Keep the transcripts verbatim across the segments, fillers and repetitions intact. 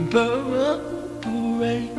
Purple rain.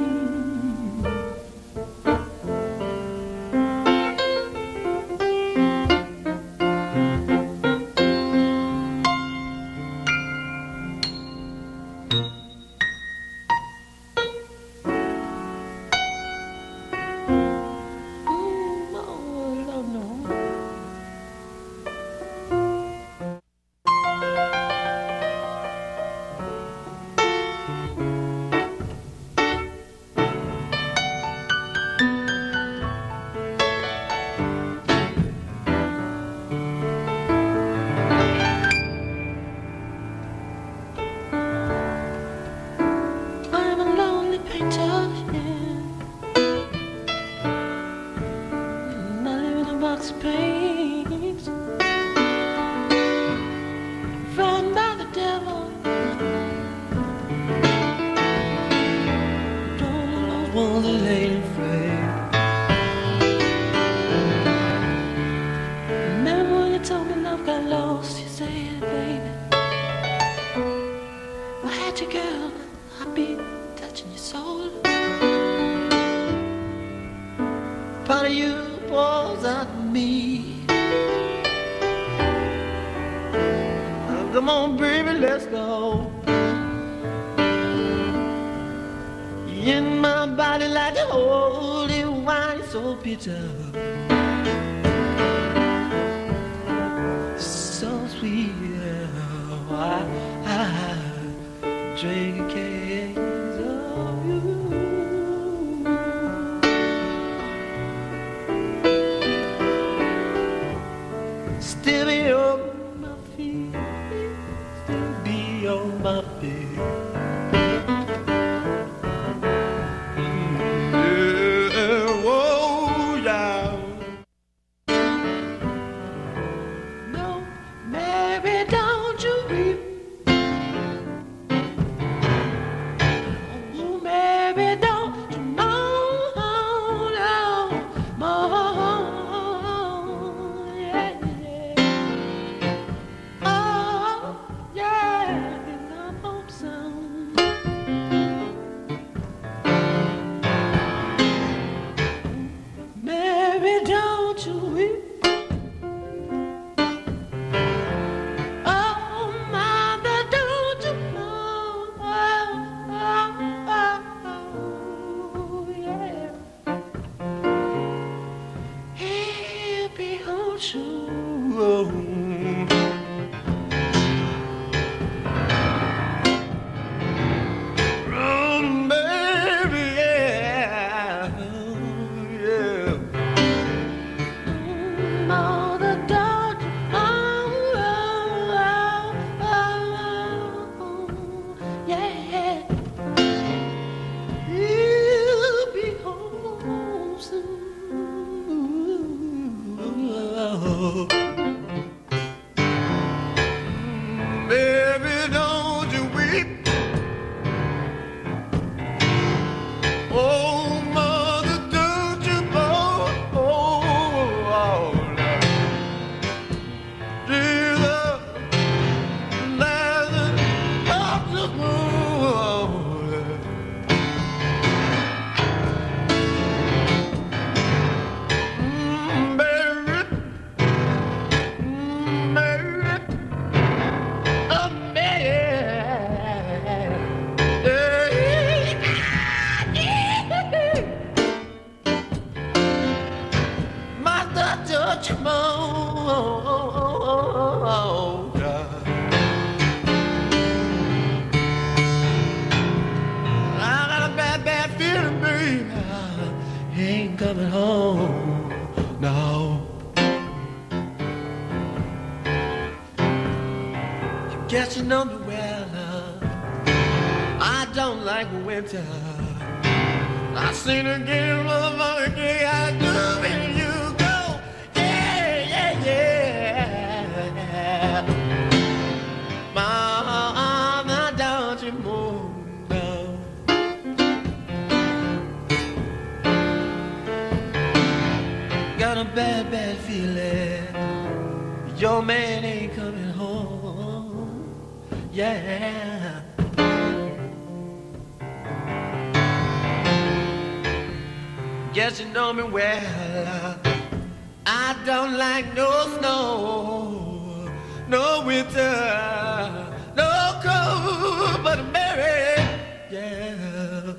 Guess you know me well. I don't like no snow, no winter, no cold, but Mary, yeah.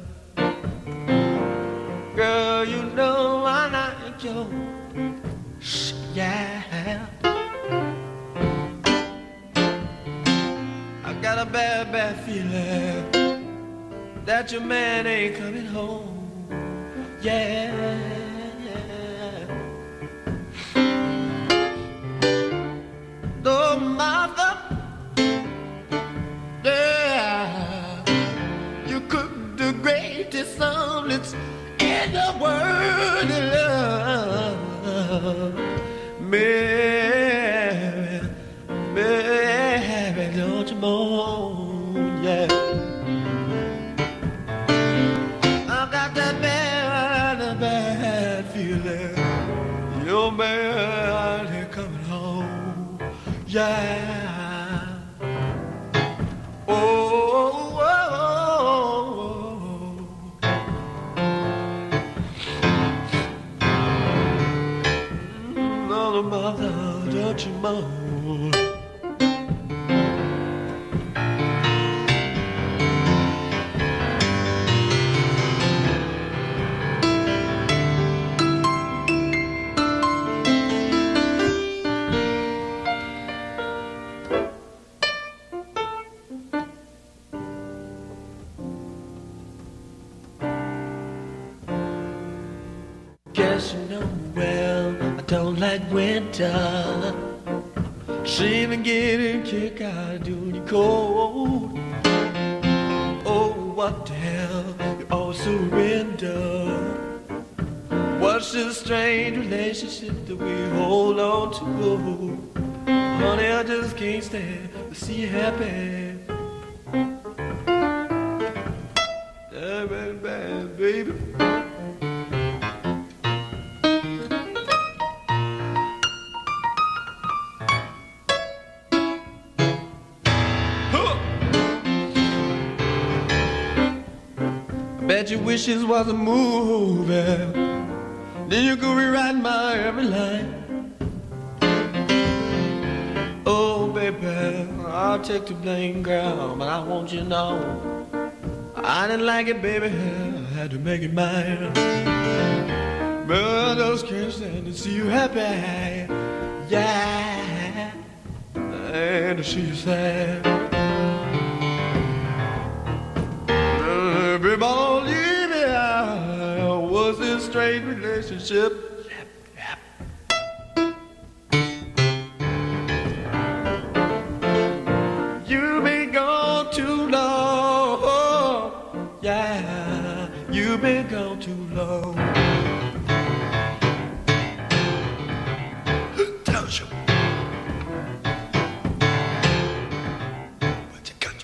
Girl, you know I like you, yeah. I got a bad, bad feeling that your man ain't coming home, yeah. No mother, yeah, you cook the greatest omelets in the world of love. Mary, Mary, don't you moan, yeah. I got that bad, bad feeling your man ain't coming home, yeah. Oh, oh, oh, oh. Oh, mother, don't you moan. Guess you know well, I don't like winter. She even getting a kick out of doing you cold. Oh, what the hell, you all surrender. What's this strange relationship that we hold on to? Honey, I just can't stand to see you happy. Bad, bad, bad, baby. Bet your wishes was a movie, then you could rewrite my every line. Oh, baby, I'll take the blame, girl, but I want you to know I didn't like it, baby, I had to make it mine. But I just can't stand to see you happy, yeah, and to see you sad. Everybody leave me out. Was this strange relationship? Yep, yep. You've been gone too long. Yeah, you've been gone too long. Who tells you? What you got you?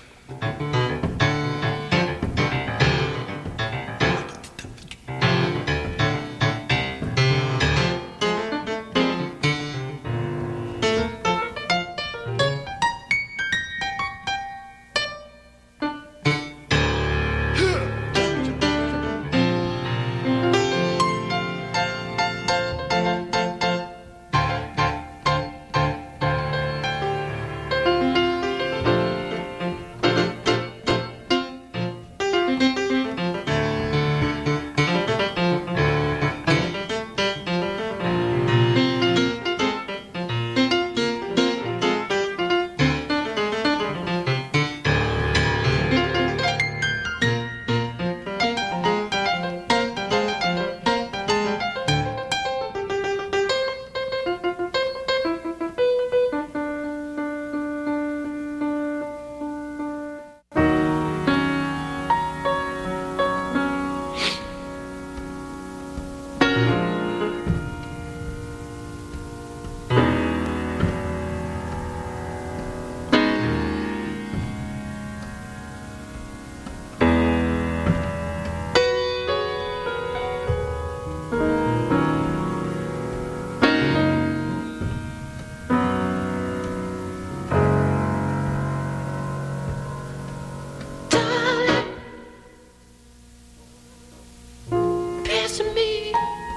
piece of me.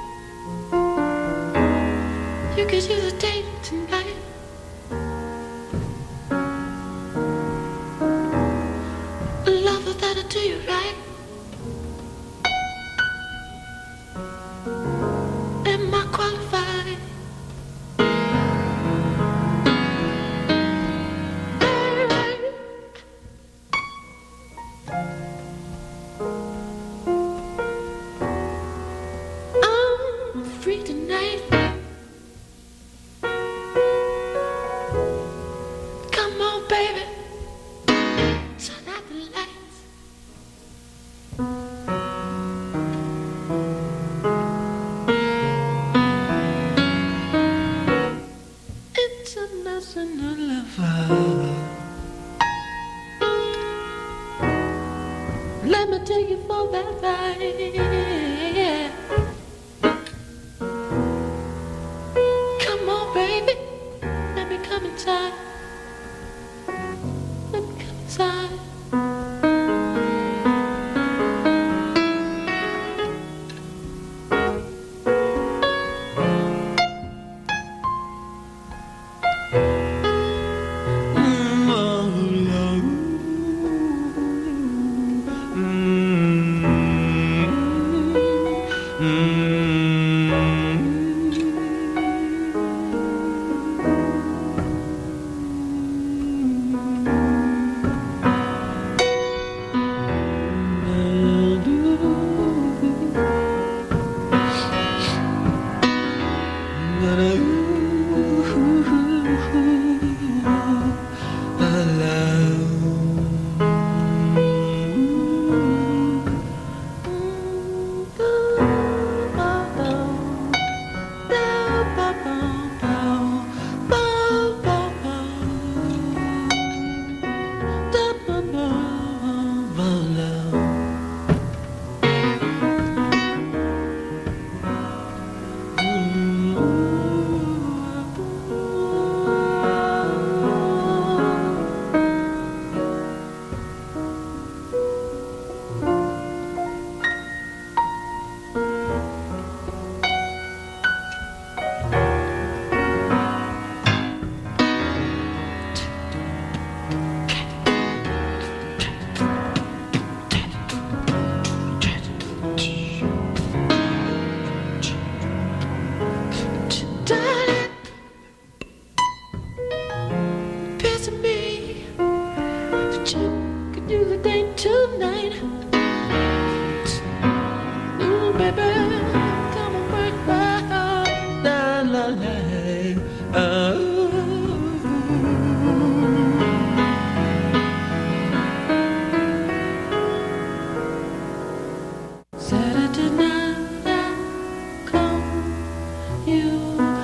You could use a date tonight. A lover that'll do you right. Am I qualified? I'm free tonight. Come on, baby. Turn out the lights. International lover. Let me take you for that ride. Come on, baby. Let me come inside. Let me come inside. Mm, oh, love. Mm, mm. Darling, piece of me that you could do the thing tonight. Ooh, baby, come on, break my heart. La la la. Oh. Saturday night I come, you.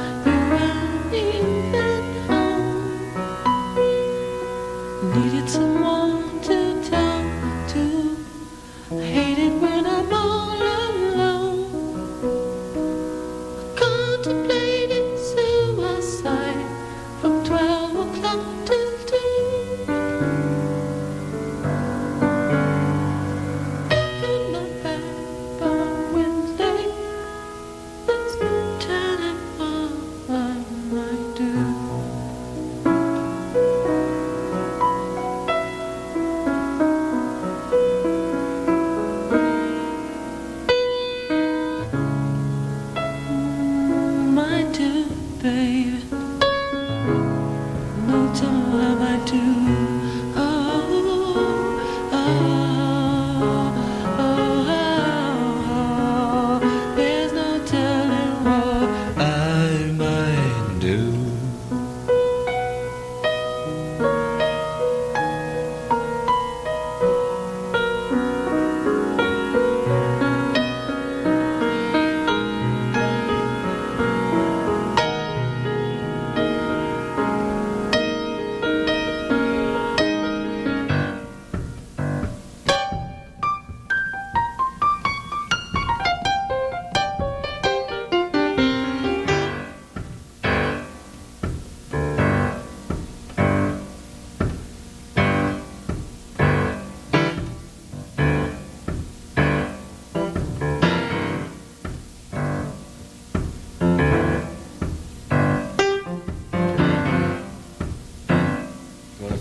Needed someone to talk to. I hate it when I'm all alone. I contemplated suicide from twelve o'clock till two. In my bed on Wednesday, let's turn it on. I do. Baby, no telling what I might do. Oh, oh, oh, oh, oh. There's no telling what I might do.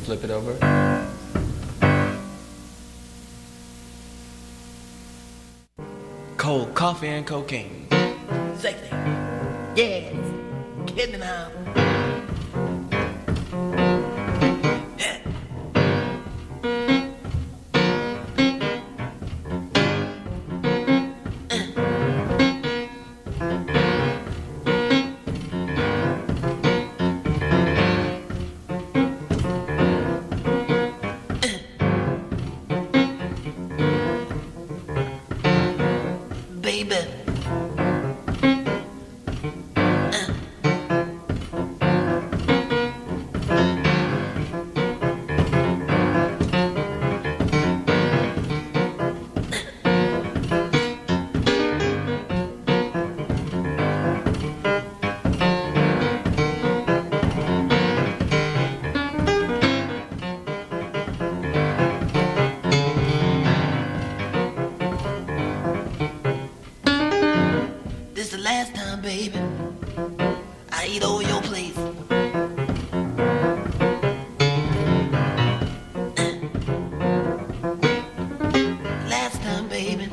flip it over. Cold coffee and cocaine. Sexy. Yes. Get me now. Baby, I eat over your place. Last time, baby,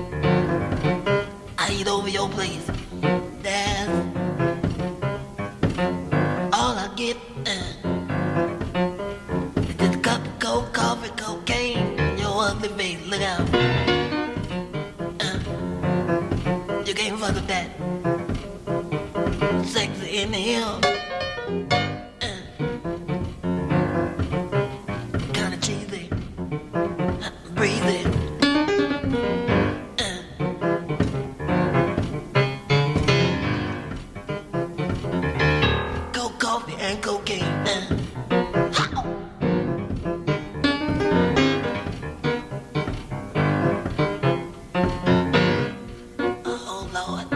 I eat over your place. That's all I get. It's just a cup of cold coffee, cocaine, your ugly face. Look out. Uh, you can't fuck with that. Sexy in the hill, uh, kinda cheesy, uh, breezy, uh. Cold coffee and cocaine, uh. Oh Lord.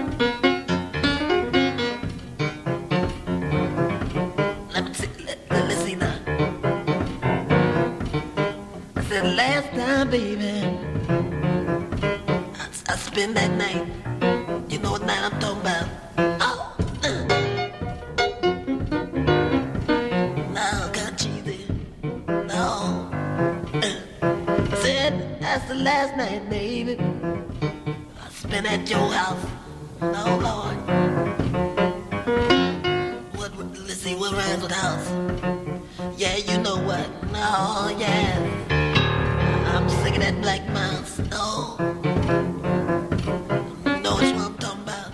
Last time, baby, I, I spent that night. You know what night I'm talking about? Oh, uh. No, kinda cheesy. No, uh. Said that's the last night, baby. I spent at your house. No, Lord. What? Let's see what rhymes with house. Yeah, you know what? No, yeah. I'm sick of that black mouse. Oh, you know what I'm talking about.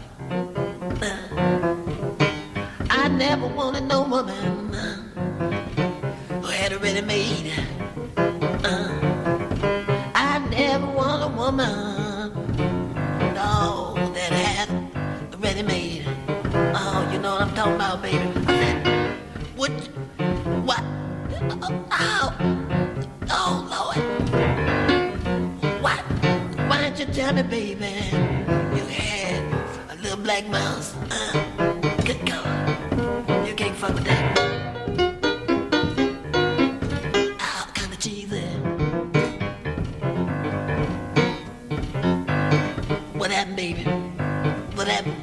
Uh, I never wanted no woman uh, who had a ready-made. Uh, I never wanted a woman, no, that had a ready-made. Oh, you know what I'm talking about, baby. I said, what? What? Oh, oh, Lord. You tell me, baby, you had a little black mouse. Uh, good God, you can't fuck with that. Oh, kinda cheesy. What happened, baby? What happened?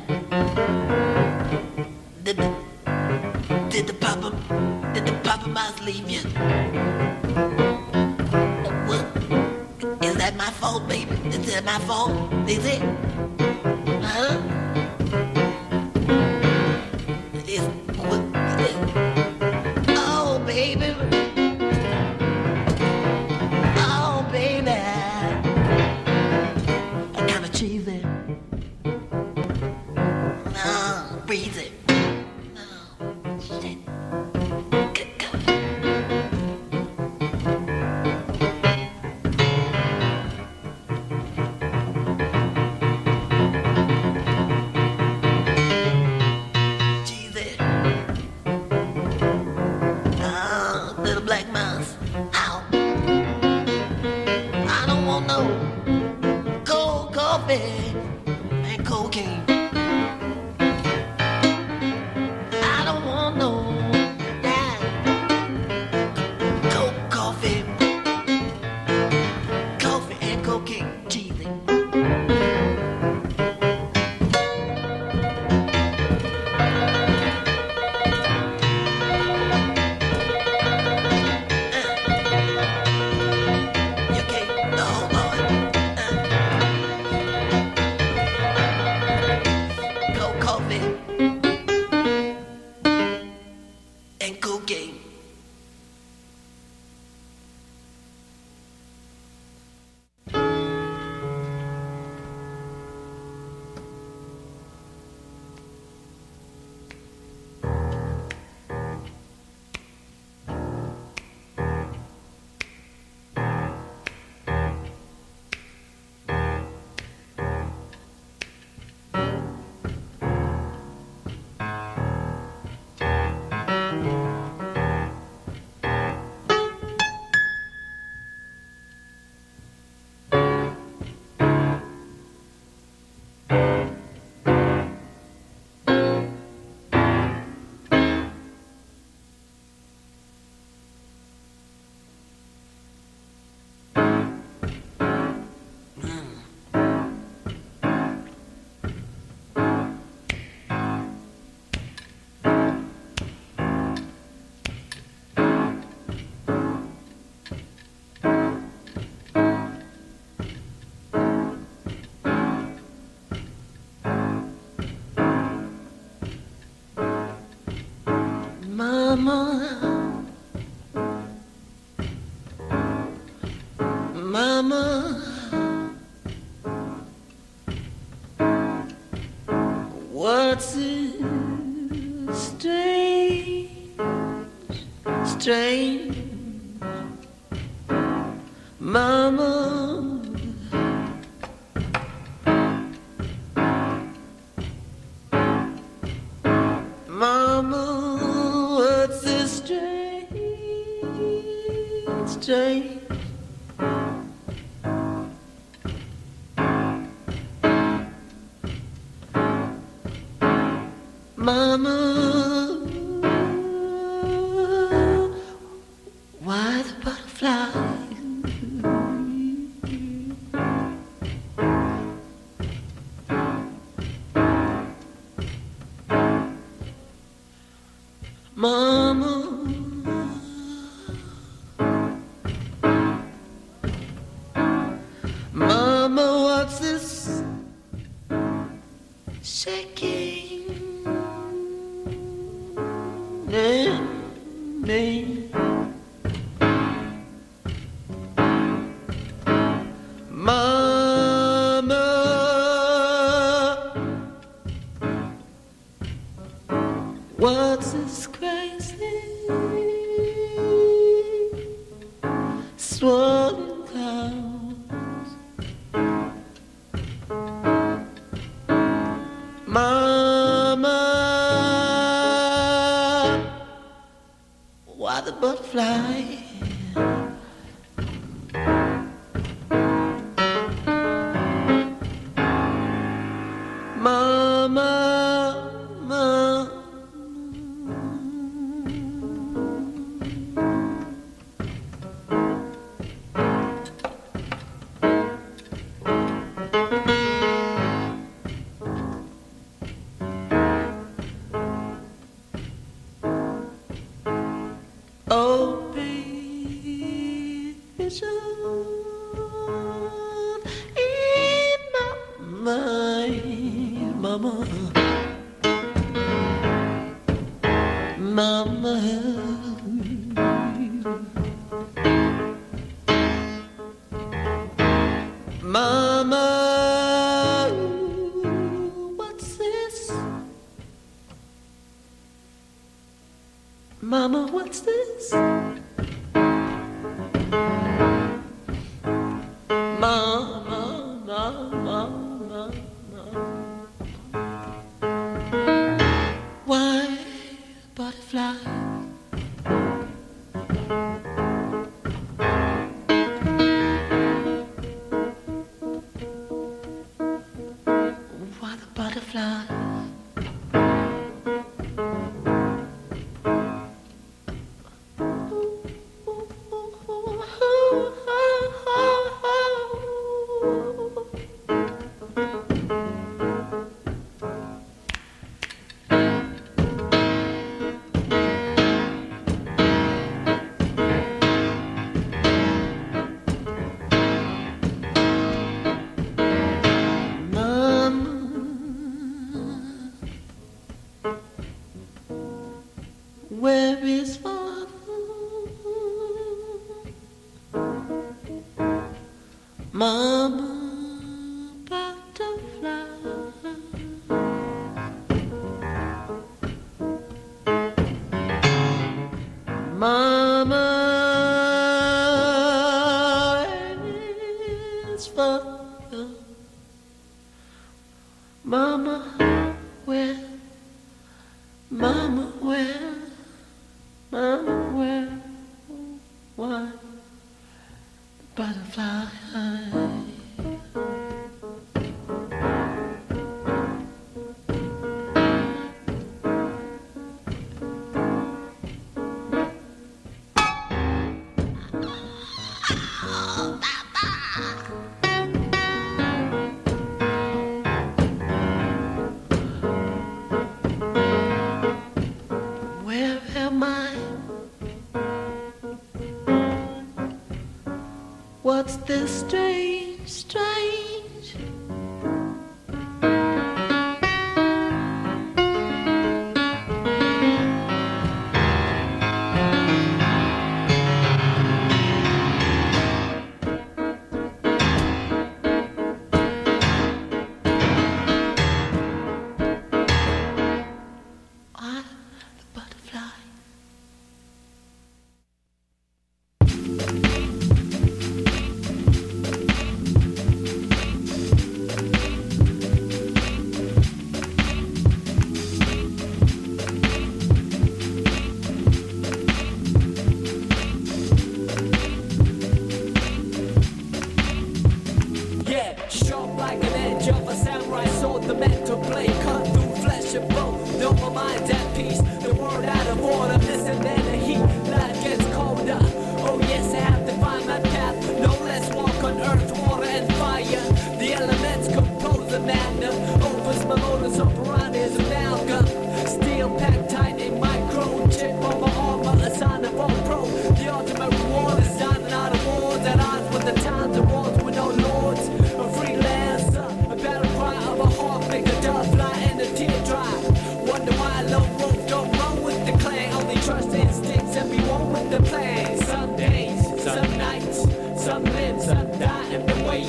Did the did the papa did the papa mouse leave you? Is that my fault, baby? Is that my fault? Is it? Huh? Is what? Oh, baby. Oh, baby. Kinda cheesy. No, breezy. No, shit. Good God. And cocaine. I don't want no damn cold coffee, coffee and cocaine, cheesy. Mama, Mama, what's it strange, strange, Mama, Mama, what's this strange, strange? Mama, why the butterfly? Mama, Mama, what's this shaking in me? Mama, what's this crazy swollen clouds? Mama, why the butterfly? Mama, Mama, oh, vision in my mind, Mama, Mama, Mama, what's this? Mama, what's this? Mama, Mama, Mama, why butterfly? Why the butterfly? Where is Father? Mama, butterfly. Mama, where is Father? Mama, where? Mama, where? Mama, where? Why the butterfly? Where am I? What's this strange, strange?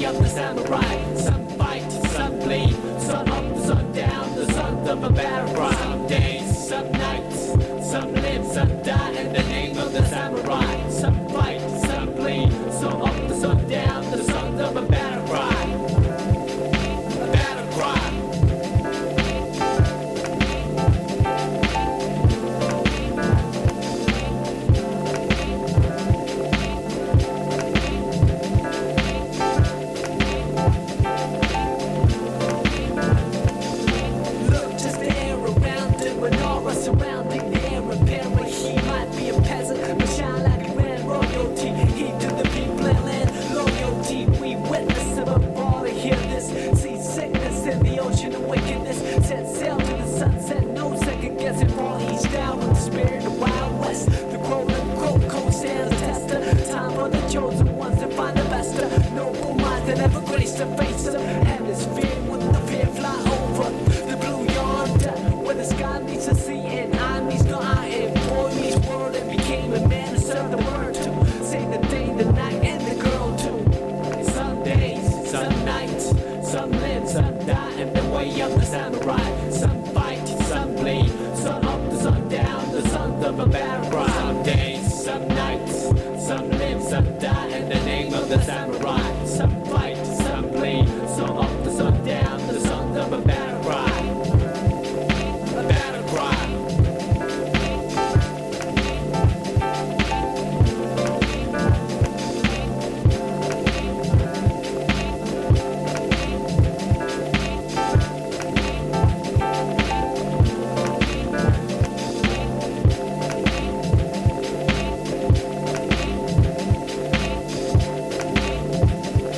of the samurai. Some fight, some bleed, sun up, sun down, the sons of a battle cry. Some days, some nights, some live, some die in the name of the samurai. Some fight, some bleed, sun up, the sun down, the sons of a battle cry. A battle cry. Surrounding their repair, he might be a peasant, but shine like a man. Royalty, he to the people and land. Loyalty, we witness of a ball to hear this. See sickness in the ocean of wickedness. Set sail to the sunset, no second guessing. Fall each down with the spirit of Wild West. The quote unquote cold stands a tester. Time for the chosen ones to find the best. Noble minds that ever grace the face of